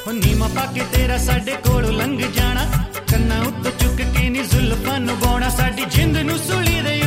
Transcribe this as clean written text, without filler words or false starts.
नीमा पाके तेरा साडे कोलों लंघ जाना, कन्ना उत्तों चुक के नी जुल्फां नूं बाउणा, साडी जिंद नूं सूली दे